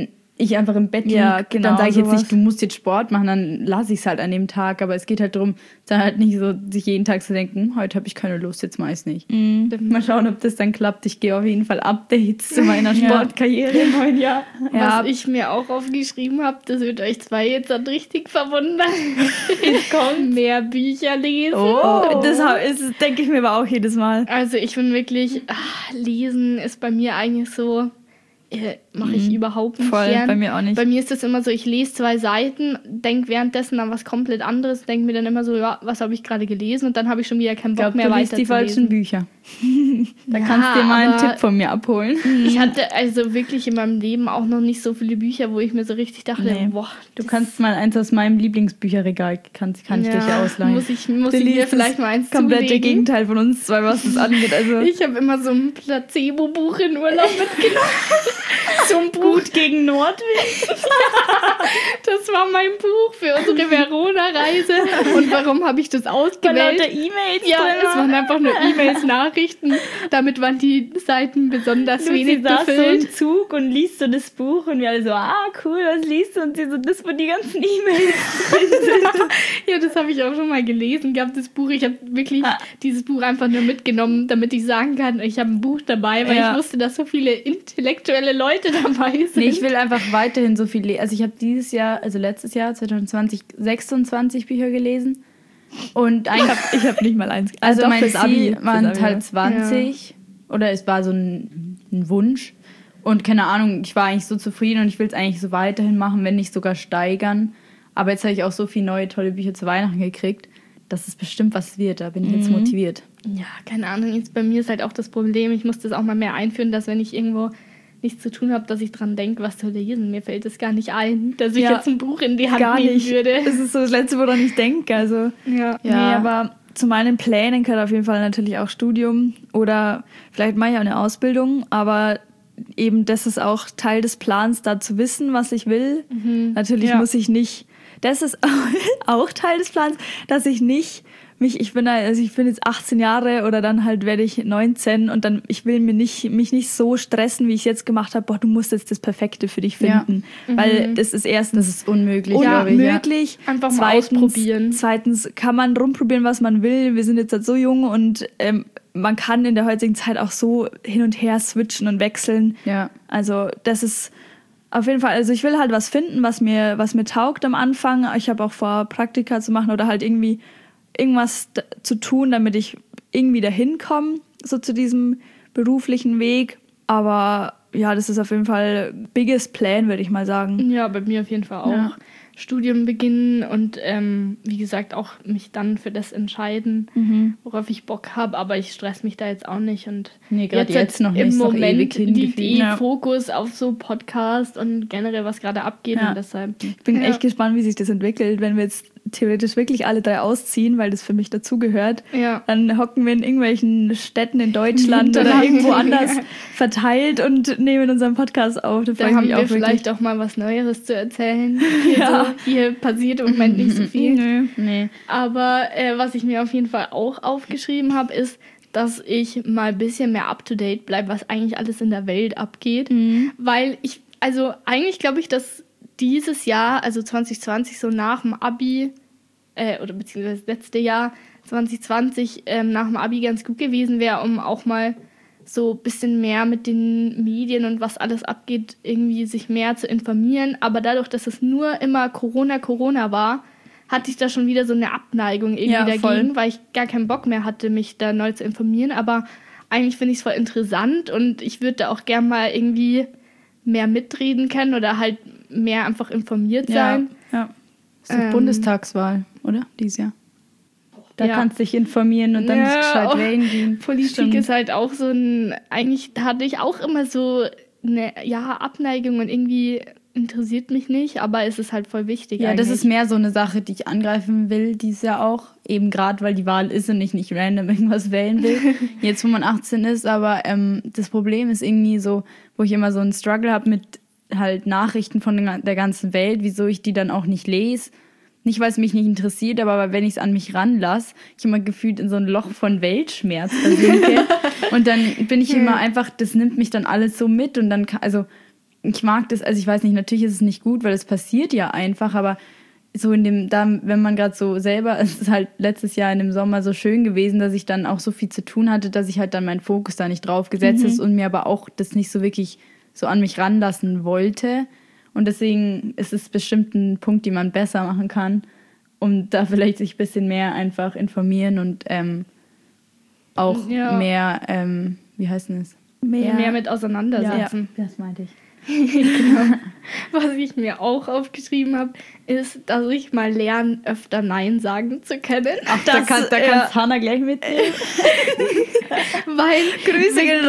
ich einfach im Bett liege, Ja, genau, dann sage ich jetzt sowas. nicht, du musst jetzt Sport machen, dann lasse ich es halt an dem Tag. Aber es geht halt darum, dann halt nicht so, sich jeden Tag zu denken, heute habe ich keine Lust, jetzt meist nicht. Mhm. Mal schauen, ob das dann klappt. Ich gehe auf jeden Fall Updates zu meiner Ja. Sportkarriere im neuen Jahr. Ja. Was ich mir auch aufgeschrieben habe, das wird euch zwei jetzt dann richtig verwundern. Ich komme mehr Bücher lesen. Oh, das hab- ist, denke ich mir aber auch jedes Mal. Also ich bin wirklich, ach, lesen ist bei mir eigentlich so, äh, mache ich Mhm. überhaupt nicht Voll, gern. bei mir auch nicht. Bei mir ist das immer so, ich lese zwei Seiten, denke währenddessen an was komplett anderes, denke mir dann immer so, ja, was habe ich gerade gelesen und dann habe ich schon wieder keinen Ich Bock glaube, mehr du liest die falschen weiterzulesen. Bücher. Da Ja, kannst du dir mal einen aber- Tipp von mir abholen. Ich hatte also wirklich in meinem Leben auch noch nicht so viele Bücher, wo ich mir so richtig dachte, Nee. boah, Du kannst mal eins aus meinem Lieblingsbücherregal, kann, kann ich ja, dir ausleihen. Muss ich, muss Du ich mir liest vielleicht das mal eins komplette zulegen. Gegenteil von uns zwei, was das angeht. Also Ich habe immer so ein Placebo-Buch in Urlaub mitgenommen. So ein Buch. gut gegen Nordwind. Das war mein Buch für unsere Verona-Reise. Und warum habe ich das Von ausgewählt? lauter E-Mails Ja, drin. es waren einfach nur E-Mails, Nachrichten. Damit waren die Seiten besonders Lucy wenig saß so befüllt. im Zug und liest so das Buch und wir alle so, ah, cool, was liest du? Und sie so, das, wo die ganzen E-Mails drin sind. Ja, das habe ich auch schon mal gelesen gehabt, das Buch. Ich habe wirklich Ah. dieses Buch einfach nur mitgenommen, damit ich sagen kann, ich habe ein Buch dabei, weil Ja. ich wusste, dass so viele intellektuelle Leute dabei sind. Nee, ich will einfach weiterhin so viel lesen. Also ich habe dieses Jahr, also letztes Jahr, zwanzig zwanzig, sechsundzwanzig Bücher gelesen. Und eigentlich, Ich habe nicht mal eins. also doch, mein fürs Abi. Ziel Fürs waren Abi, halt ja. zwanzig. Oder es war so ein, ein Wunsch. Und keine Ahnung, ich war eigentlich so zufrieden und ich will es eigentlich so weiterhin machen, wenn nicht sogar steigern. Aber jetzt habe ich auch so viele neue, tolle Bücher zu Weihnachten gekriegt, dass es bestimmt was wird. Da bin ich jetzt motiviert. Ja, keine Ahnung. Jetzt bei mir ist halt auch das Problem, ich muss das auch mal mehr einführen, dass wenn ich irgendwo nichts zu tun habe, dass ich dran denke, was zu lesen. Mir fällt es gar nicht ein, dass ich Ja, jetzt ein Buch in die Hand Gar nehmen nicht. würde. Das ist so das Letzte, woran ich denke. Also, Ja. Nee, aber zu meinen Plänen gehört auf jeden Fall natürlich auch Studium oder vielleicht mache ich auch eine Ausbildung, aber eben das ist auch Teil des Plans, da zu wissen, was ich will. Natürlich Ja. muss ich nicht, das ist auch Teil des Plans, dass ich nicht mich, ich bin also ich bin jetzt achtzehn Jahre oder dann halt werde ich neunzehn und dann, ich will mir nicht, mich nicht so stressen, wie ich es jetzt gemacht habe, boah, du musst jetzt das Perfekte für dich Ja. finden. Weil das ist erstens Das ist unmöglich, Ja, glaube ich. Ja. unmöglich. Einfach mal ausprobieren. Zweitens kann man rumprobieren, was man will. Wir sind jetzt halt so jung und ähm, man kann in der heutigen Zeit auch so hin und her switchen und wechseln. Ja. Also das ist auf jeden Fall, also ich will halt was finden, was mir, was mir taugt am Anfang. Ich habe auch vor, Praktika zu machen oder halt irgendwie irgendwas d- zu tun, damit ich irgendwie dahin komme, so zu diesem beruflichen Weg. Aber ja, das ist auf jeden Fall biggest plan, würde ich mal sagen. Ja, bei mir auf jeden Fall auch. Ja. Studium beginnen und ähm, wie gesagt auch mich dann für das entscheiden, worauf ich Bock habe, aber ich stress mich da jetzt auch nicht und Nee, gerade jetzt noch nicht, im ist noch Moment ewig hin liegt gefühlt. eh Ja. Fokus auf so Podcast und generell was gerade abgeht Ja. und deshalb Ich bin ja. echt gespannt, wie sich das entwickelt, wenn wir jetzt theoretisch wirklich alle drei ausziehen, weil das für mich dazugehört. Ja. Dann hocken wir in irgendwelchen Städten in Deutschland oder Hinterland. irgendwo anders verteilt und nehmen unseren Podcast auf. Da Da freue ich haben mich wir auch wirklich. vielleicht auch mal was Neueres zu erzählen. Hier, Ja. so, hier passiert im Moment nicht so viel. Nö. Nee. Aber äh, was ich mir auf jeden Fall auch aufgeschrieben habe, ist, dass ich mal ein bisschen mehr up-to-date bleibe, was eigentlich alles in der Welt abgeht. Weil ich, also eigentlich glaube ich, dass dieses Jahr, also zwanzig zwanzig, so nach dem Abi, äh, oder beziehungsweise das letzte Jahr, zwanzig zwanzig, ähm, nach dem Abi ganz gut gewesen wäre, um auch mal so ein bisschen mehr mit den Medien und was alles abgeht, irgendwie sich mehr zu informieren. Aber dadurch, dass es nur immer Corona, Corona war, hatte ich da schon wieder so eine Abneigung irgendwie Ja, dagegen, voll. weil ich gar keinen Bock mehr hatte, mich da neu zu informieren. Aber eigentlich finde ich es voll interessant und ich würde da auch gern mal irgendwie mehr mitreden können oder halt mehr einfach informiert Ja, sein. ja. Ist doch Ähm. Bundestagswahl, oder? Dieses Jahr. Da Ja. kannst du dich informieren und dann Ja, gescheit oh. wählen gehen. Politik Stimmt. ist halt auch so ein, eigentlich hatte ich auch immer so eine, ja, Abneigung und irgendwie interessiert mich nicht, aber es ist halt voll wichtig Ja, eigentlich. das ist mehr so eine Sache, die ich angreifen will dieses Jahr auch. Eben gerade, weil die Wahl ist und ich nicht random irgendwas wählen will. Jetzt, wo man achtzehn ist. Aber ähm, das Problem ist irgendwie so, wo ich immer so einen Struggle habe mit halt Nachrichten von der ganzen Welt, wieso ich die dann auch nicht lese. Nicht, weil es mich nicht interessiert, aber wenn ich es an mich ranlasse, ich immer gefühlt in so ein Loch von Weltschmerz versinke. Und dann bin ich immer einfach, das nimmt mich dann alles so mit und dann, kann, also ich mag das, also ich weiß nicht, natürlich ist es nicht gut, weil es passiert ja einfach, aber so in dem, da, wenn man gerade so selber, es ist halt letztes Jahr in dem Sommer so schön gewesen, dass ich dann auch so viel zu tun hatte, dass ich halt dann meinen Fokus da nicht drauf gesetzt habe mhm. und mir aber auch das nicht so wirklich so an mich ranlassen wollte. Und deswegen ist es bestimmt ein Punkt, den man besser machen kann, um da vielleicht sich ein bisschen mehr einfach informieren und ähm, auch ja. mehr, ähm, wie heißt denn das? Mehr, mehr mit auseinandersetzen. Ja, das meinte ich. Genau. Was ich mir auch aufgeschrieben habe, ist, dass ich mal lerne, öfter Nein sagen zu können. Ach, das, da kann da ja. kannst Hannah gleich mitnehmen. Weil Grüße gehen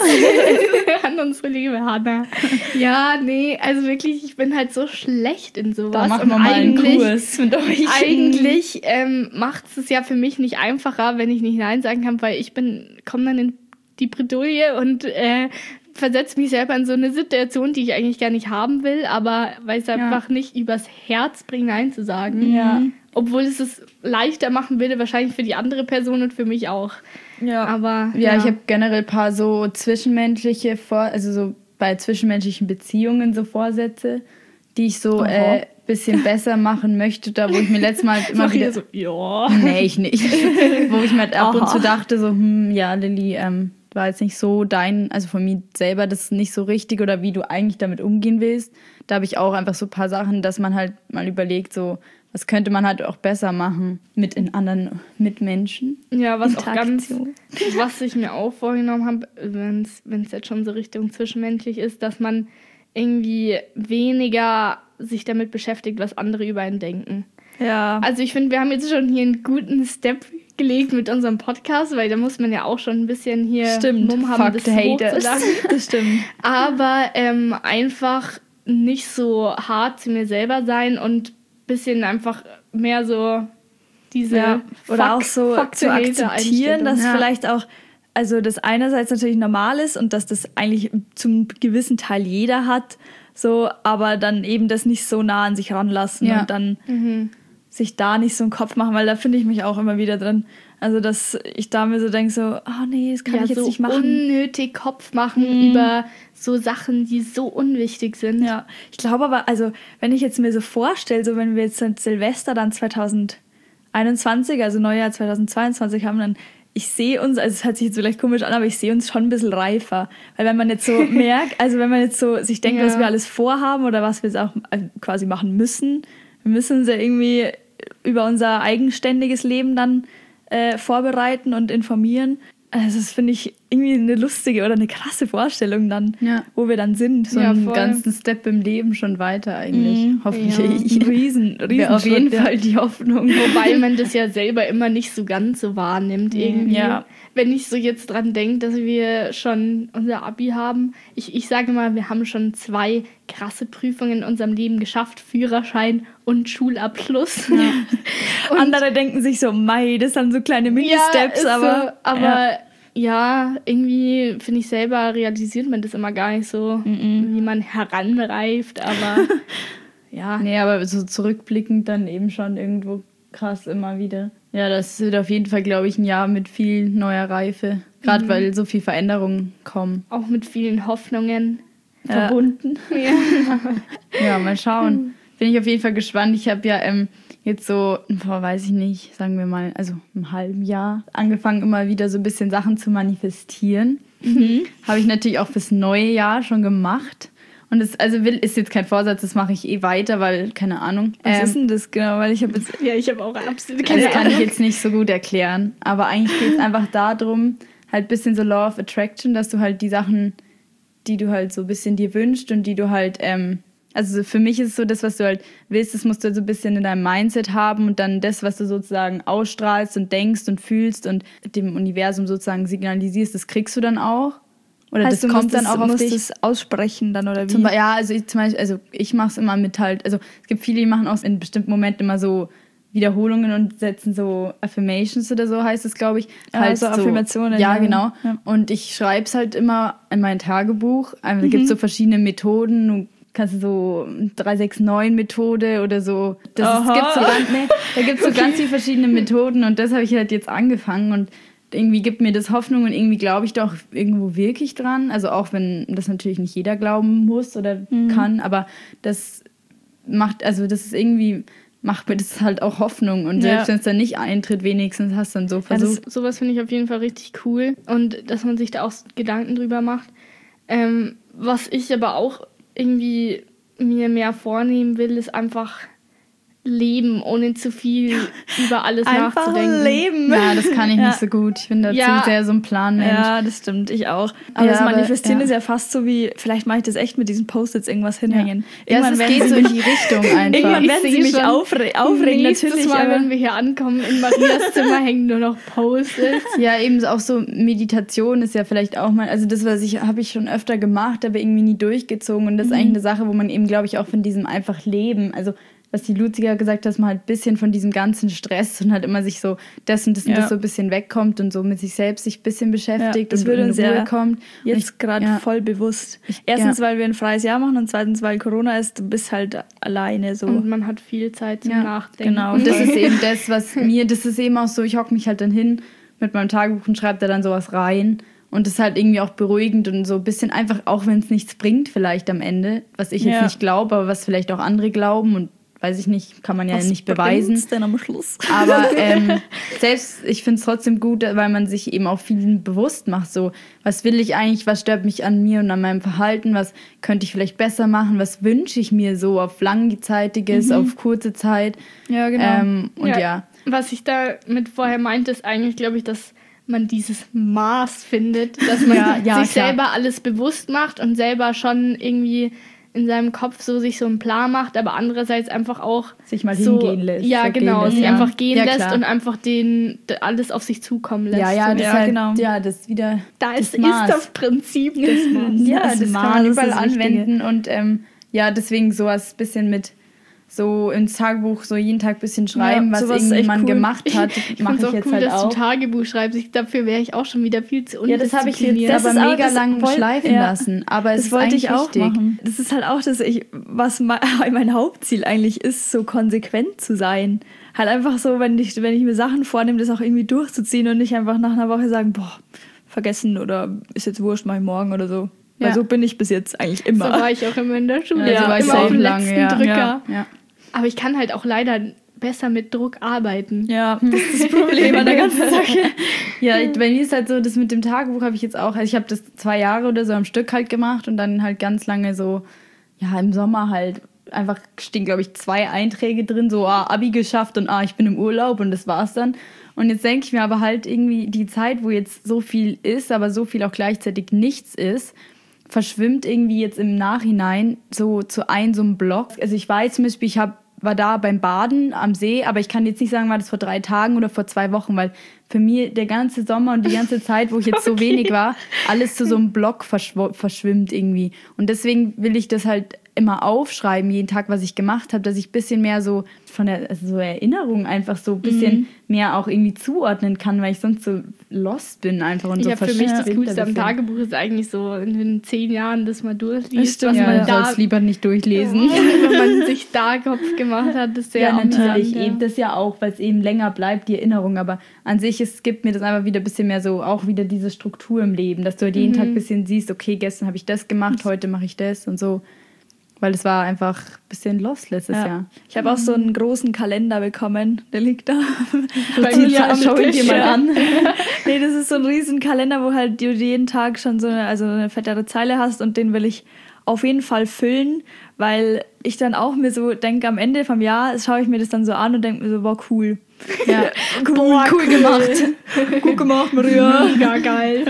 raus an unsere liebe Hannah. Ja, nee, also wirklich, ich bin halt so schlecht in sowas. Da machen wir mal einen Kurs mit euch. Eigentlich ähm, macht es ja für mich nicht einfacher, wenn ich nicht Nein sagen kann, weil ich bin, komme dann in die Bredouille und äh, versetze mich selber in so eine Situation, die ich eigentlich gar nicht haben will, aber weil es ja. einfach nicht übers Herz bringt, Nein zu sagen. Ja. Obwohl es es leichter machen würde, wahrscheinlich für die andere Person und für mich auch. Ja, aber, ja, ja. ich habe generell ein paar so zwischenmenschliche, Vor- also so bei zwischenmenschlichen Beziehungen so Vorsätze, die ich so ein äh, bisschen besser machen möchte, da wo ich mir letztes Mal immer wieder... so, ja. Nee, ich nicht. Wo ich mir halt ab Aha. und zu dachte, so, hm, ja, Lilly, ähm, war jetzt nicht so dein, also von mir selber, das ist nicht so richtig oder wie du eigentlich damit umgehen willst. Da habe ich auch einfach so ein paar Sachen, dass man halt mal überlegt, so, was könnte man halt auch besser machen mit in anderen Mitmenschen. Ja, was auch ganz, was ich mir auch vorgenommen habe, wenn es jetzt schon so Richtung zwischenmenschlich ist, dass man irgendwie weniger sich damit beschäftigt, was andere über einen denken. Ja. Also ich finde, wir haben jetzt schon hier einen guten Step gelegt mit unserem Podcast, weil da muss man ja auch schon ein bisschen hier stimmt. Mumm haben, Fuck das hochzuladen. Das stimmt. Aber ähm, einfach nicht so hart zu mir selber sein und ein bisschen einfach mehr so diese ja. oder Fuck, auch so Fuck zu akzeptieren, dass ja. vielleicht auch, also das einerseits natürlich normal ist und dass das eigentlich zum gewissen Teil jeder hat, so, aber dann eben das nicht so nah an sich ranlassen ja. und dann mhm. sich da nicht so einen Kopf machen, weil da finde ich mich auch immer wieder drin. Also, dass ich da mir so denke, so, oh nee, das kann ja, ich jetzt so nicht machen. unnötig Kopf machen mhm. über so Sachen, die so unwichtig sind. Ja, ich glaube aber, also, wenn ich jetzt mir so vorstelle, so wenn wir jetzt Silvester dann zwanzig einundzwanzig, also Neujahr zwanzig zweiundzwanzig haben, dann ich sehe uns, also es hört sich jetzt vielleicht komisch an, aber ich sehe uns schon ein bisschen reifer. Weil wenn man jetzt so merkt, also wenn man jetzt so sich denkt, ja. was wir alles vorhaben oder was wir jetzt auch quasi machen müssen, wir müssen uns ja irgendwie über unser eigenständiges Leben dann äh, vorbereiten und informieren. Also das finde ich irgendwie eine lustige oder eine krasse Vorstellung dann, ja. wo wir dann sind. So ja, einen ganzen Step im Leben schon weiter eigentlich, mhm. hoffentlich. Ja. Ein riesen, riesen auf jeden ja. Fall die Hoffnung. Wobei man das ja selber immer nicht so ganz so wahrnimmt irgendwie. Ja. Wenn ich so jetzt dran denke, dass wir schon unser Abi haben. Ich, ich sage mal, wir haben schon zwei krasse Prüfungen in unserem Leben geschafft. Führerschein und Schulabschluss. Ja. Und andere denken sich so, mei, das sind so kleine Mini-Steps. Ja, aber so, aber ja. ja, irgendwie finde ich selber, realisiert man das immer gar nicht so, Mm-mm. wie man heranreift. Aber ja. Nee, aber so zurückblickend dann eben schon irgendwo krass immer wieder. Ja, das wird auf jeden Fall, glaube ich, ein Jahr mit viel neuer Reife. Gerade mhm. weil so viel Veränderungen kommen. Auch mit vielen Hoffnungen ja. verbunden. Ja, ja mal schauen. Bin ich auf jeden Fall gespannt. Ich habe ja ähm, jetzt so, boah, weiß ich nicht, sagen wir mal, also im halben Jahr angefangen, immer wieder so ein bisschen Sachen zu manifestieren. Mhm. Habe ich natürlich auch fürs neue Jahr schon gemacht. Und das also will, ist jetzt kein Vorsatz, das mache ich eh weiter, weil, keine Ahnung. Was ähm, ist denn das genau? Weil ich habe jetzt. Ja, ich habe auch absolut keine Das kann Ahnung. ich jetzt nicht so gut erklären. Aber eigentlich geht es einfach darum, halt ein bisschen so Law of Attraction, dass du halt die Sachen, die du halt so ein bisschen dir wünschst und die du halt, ähm, also für mich ist es so, das, was du halt willst, das musst du halt so ein bisschen in deinem Mindset haben und dann das, was du sozusagen ausstrahlst und denkst und fühlst und dem Universum sozusagen signalisierst, das kriegst du dann auch. Oder heißt, das kommt dann auch auf musst dich. Du es aussprechen dann oder wie? Zum, ja, also ich zum Beispiel, also ich mache es immer mit halt, also es gibt viele, die machen auch in bestimmten Momenten immer so Wiederholungen und setzen so Affirmations oder so, heißt es, glaube ich. Ja, halt so Affirmationen. Ja, ja. genau. Ja. Und ich schreibe es halt immer in mein Tagebuch. Also, da gibt es so verschiedene Methoden. Du kannst so drei sechs neun Methode oder so. Das ist, gibt so ganz, nee, da gibt es so ganz viele verschiedene Methoden und das habe ich halt jetzt angefangen und irgendwie gibt mir das Hoffnung und irgendwie glaube ich doch irgendwo wirklich dran. Also auch wenn das natürlich nicht jeder glauben muss oder mhm. kann, aber das macht, also das ist irgendwie, macht mir das halt auch Hoffnung. Und selbst ja. wenn es dann nicht eintritt, wenigstens hast du dann so versucht. Ja, das, sowas finde ich auf jeden Fall richtig cool. Und dass man sich da auch Gedanken drüber macht. Ähm, was ich aber auch irgendwie mir mehr vornehmen will, ist einfach leben, ohne zu viel über alles einfach nachzudenken. Leben. Ja, das kann ich ja. nicht so gut. Ich bin dazu ja. sehr so ein Planmensch. Ja, das stimmt, ich auch. Aber ja, das Manifestieren aber, ja. ist ja fast so wie, vielleicht mache ich das echt mit diesen Post-its irgendwas hinhängen. Ja, irgendwann ja, es geht so in die Richtung einfach. Irgendwann ich werden sie mich aufre- aufregen, nächstes natürlich. Mal, aber wenn wir hier ankommen, in Marias Zimmer hängen nur noch Post-its. Ja, eben auch so Meditation ist ja vielleicht auch mal, also das, was ich, habe ich schon öfter gemacht, aber irgendwie nie durchgezogen. Und das ist Mhm. eigentlich eine Sache, wo man eben, glaube ich, auch von diesem einfach Leben, also was die Luziger gesagt hat, dass man halt ein bisschen von diesem ganzen Stress und halt immer sich so das und das ja. und das so ein bisschen wegkommt und so mit sich selbst sich ein bisschen beschäftigt ja, das und in Ruhe kommt. Jetzt gerade ja. voll bewusst. Erstens, ja. weil wir ein freies Jahr machen und zweitens, weil Corona ist, du bist halt alleine so. Und man hat viel Zeit zum ja. Nachdenken. Genau. Und das ist eben das, was mir, das ist eben auch so, ich hocke mich halt dann hin mit meinem Tagebuch und schreibe da dann sowas rein. Und das ist halt irgendwie auch beruhigend und so ein bisschen einfach, auch wenn es nichts bringt vielleicht am Ende, was ich jetzt ja. nicht glaube, aber was vielleicht auch andere glauben und weiß ich nicht, kann man ja was nicht beweisen. denn am Schluss? Aber ähm, selbst, ich finde es trotzdem gut, weil man sich eben auch viel bewusst macht, so, was will ich eigentlich, was stört mich an mir und an meinem Verhalten, was könnte ich vielleicht besser machen, was wünsche ich mir so auf langzeitiges, mhm. auf kurze Zeit. Ja, genau. Ähm, und ja. ja. Was ich da mit vorher meinte, ist eigentlich, glaube ich, dass man dieses Maß findet, dass man ja, ja, sich klar. selber alles bewusst macht und selber schon irgendwie in seinem Kopf so sich so einen Plan macht, aber andererseits einfach auch sich mal so, hingehen lässt. Ja, genau, lässt, sich ja. einfach gehen ja, lässt und einfach den alles auf sich zukommen lässt. Ja, ja, das ja, halt, genau. Ja, das wieder da ist das, ist das Prinzip des Maßes. Ja, das, das kann man überall das anwenden und ähm, ja, deswegen sowas ein bisschen mit so ins Tagebuch so jeden Tag ein bisschen schreiben, ja, was irgendwie man cool. gemacht hat, mache ich, ich jetzt cool, halt dass auch. Du Tagebuch schreibst. Ich, dafür wäre ich auch schon wieder viel zu undiszipliniert. Ja, das habe ich jetzt aber mega lang wollt, schleifen ja, lassen. Aber es das ist wollte ich auch wichtig. machen. Das ist halt auch, dass ich, was mein, mein Hauptziel eigentlich ist, so konsequent zu sein. Halt einfach so, wenn ich, wenn ich mir Sachen vornehme, das auch irgendwie durchzuziehen und nicht einfach nach einer Woche sagen, boah, vergessen oder ist jetzt wurscht, mach ich morgen oder so. Weil ja. so bin ich bis jetzt eigentlich immer. So war ich auch immer in der Schule. Ja, so war ich immer auch auf dem lange, letzten ja. Drücker. Ja. Ja. Aber ich kann halt auch leider besser mit Druck arbeiten. Ja, das ist das Problem an der ganzen Sache. Ja, ich, bei mir ist halt so, das mit dem Tagebuch habe ich jetzt auch, also ich habe das zwei Jahre oder so am Stück halt gemacht und dann halt ganz lange so, ja, im Sommer halt einfach stehen, glaube ich, zwei Einträge drin, so, ah, Abi geschafft und ah, ich bin im Urlaub und das war's dann. Und jetzt denke ich mir aber halt irgendwie, die Zeit, wo jetzt so viel ist, aber so viel auch gleichzeitig nichts ist, verschwimmt irgendwie jetzt im Nachhinein so zu einem so einem Block. Also ich weiß zum Beispiel, ich hab, war da beim Baden am See, aber ich kann jetzt nicht sagen, war das vor drei Tagen oder vor zwei Wochen, weil für mich der ganze Sommer und die ganze Zeit, wo ich jetzt okay. so wenig war, alles zu so einem Block verschw- verschwimmt irgendwie. Und deswegen will ich das halt immer aufschreiben, jeden Tag, was ich gemacht habe, dass ich ein bisschen mehr so von der also so Erinnerung einfach so ein bisschen mhm. mehr auch irgendwie zuordnen kann, weil ich sonst so lost bin einfach und ja, so für mich das verschwimmt Coolste am bisschen. Tagebuch ist eigentlich so in den zehn Jahren, dass man durchliest, was ja, man ja, da soll's lieber nicht durchlesen. wenn man sich da Kopf gemacht hat, das ist ja, ja natürlich, ja. eben das ja auch, weil es eben länger bleibt, die Erinnerung, aber an sich, es gibt mir das einfach wieder ein bisschen mehr so, auch wieder diese Struktur im Leben, dass du halt jeden mhm. Tag ein bisschen siehst, okay, gestern habe ich das gemacht, heute mache ich das und so. Weil es war einfach ein bisschen lost letztes ja. Jahr. Ich habe auch so einen großen Kalender bekommen, der liegt da. Bei mir ja, schau ich dir mal an. Nee, das ist so ein riesen Kalender, wo halt du jeden Tag schon so eine, also eine fettere Zeile hast und den will ich auf jeden Fall füllen, weil ich dann auch mir so denke, am Ende vom Jahr schaue ich mir das dann so an und denke mir so, boah, cool. Ja, cool, boah, cool, cool gemacht. Gut gemacht, Maria. Ja, geil.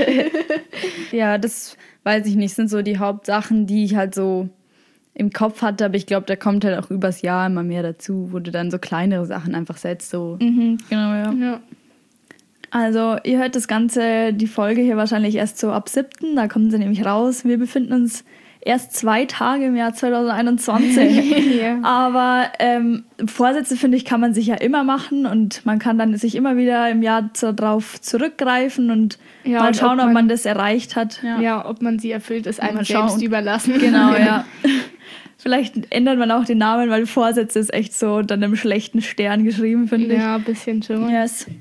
Ja, das weiß ich nicht, sind so die Hauptsachen, die ich halt so im Kopf hatte, aber ich glaube, da kommt halt auch übers Jahr immer mehr dazu, wo du dann so kleinere Sachen einfach setzt. So. Mhm, genau, ja. ja. Also ihr hört das Ganze, die Folge hier wahrscheinlich erst so ab siebten Da kommen sie nämlich raus. Wir befinden uns erst zwei Tage im Jahr zwanzig einundzwanzig ja. Aber ähm, Vorsätze, finde ich, kann man sich ja immer machen und man kann dann sich immer wieder im Jahr zu, drauf zurückgreifen und ja, mal und schauen, ob man, ob man das erreicht hat. Ja. ja, ob man sie erfüllt, ist einem selbst schauen. überlassen. Genau, ja. Vielleicht ändert man auch den Namen, weil Vorsätze ist echt so unter einem schlechten Stern geschrieben, finde ich. Ja, ein bisschen schon. Yes.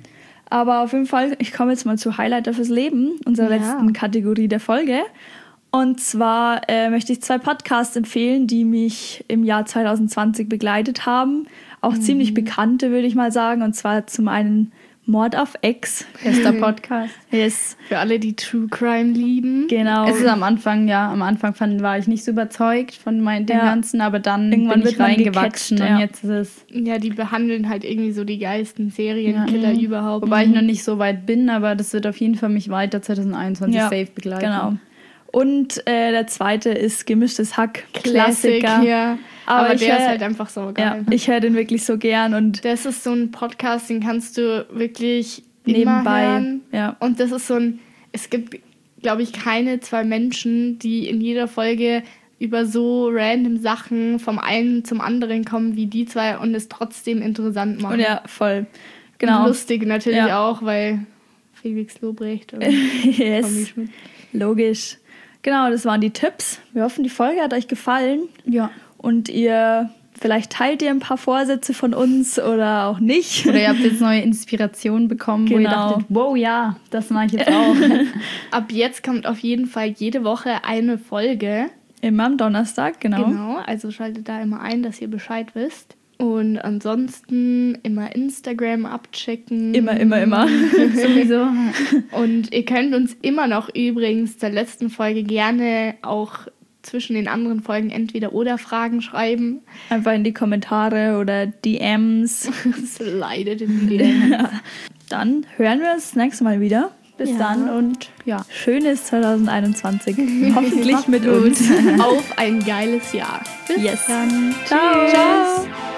Aber auf jeden Fall, ich komme jetzt mal zu Highlighter fürs Leben, unserer Ja. letzten Kategorie der Folge. Und zwar äh, möchte ich zwei Podcasts empfehlen, die mich im Jahr zwanzig zwanzig begleitet haben. Auch Mhm. ziemlich bekannte, würde ich mal sagen. Und zwar zum einen Mord auf Ex. Bester Podcast. Yes, Für alle, die True Crime lieben. genau. Es ist am Anfang, ja, am Anfang fand, war ich nicht so überzeugt von mein, dem Ja. Ganzen, aber dann Irgendwann bin ich wird man reingewachsen gecatcht, und ja. jetzt ist es. Ja, die behandeln halt irgendwie so die geilsten Serienkiller Ja. überhaupt. Wobei ich noch nicht so weit bin, aber das wird auf jeden Fall mich weiter zwanzig einundzwanzig Ja, safe begleiten. Genau. Und äh, der zweite ist Gemischtes Hack. Classic, Klassiker. ja. Aber Aber, ich der hör- ist halt einfach so Ja, geil. ich höre den wirklich so gern und Das ist so ein Podcast, den kannst du wirklich nebenbei. immer hören. Ja. Und das ist so ein, es gibt, glaube ich, keine zwei Menschen, die in jeder Folge über so random Sachen vom einen zum anderen kommen wie die zwei und es trotzdem interessant machen. Und ja, voll. Und Genau. lustig natürlich Ja. auch, weil Felix Lobrecht und Tommy Yes. Schmidt. Logisch. Genau, das waren die Tipps. Wir hoffen, die Folge hat euch gefallen Ja. und ihr vielleicht teilt ihr ein paar Vorsätze von uns oder auch nicht. Oder ihr habt jetzt neue Inspirationen bekommen, wo ihr Genau. dachtet, wow, ja, das mache ich jetzt auch. Ab jetzt kommt auf jeden Fall jede Woche eine Folge. Immer am Donnerstag, genau. Genau, also schaltet da immer ein, dass ihr Bescheid wisst. Und ansonsten immer Instagram abchecken. Immer, immer, immer. Sowieso. Und ihr könnt uns immer noch übrigens der letzten Folge gerne auch zwischen den anderen Folgen entweder oder Fragen schreiben. Einfach in die Kommentare oder D Ms. Das leidet in die Dann hören wir uns das nächste Mal wieder. Bis Ja. dann und Ja. schönes zwanzig einundzwanzig. Hoffentlich mit uns. Auf ein geiles Jahr. Bis Yes. dann. Ciao. Tschüss.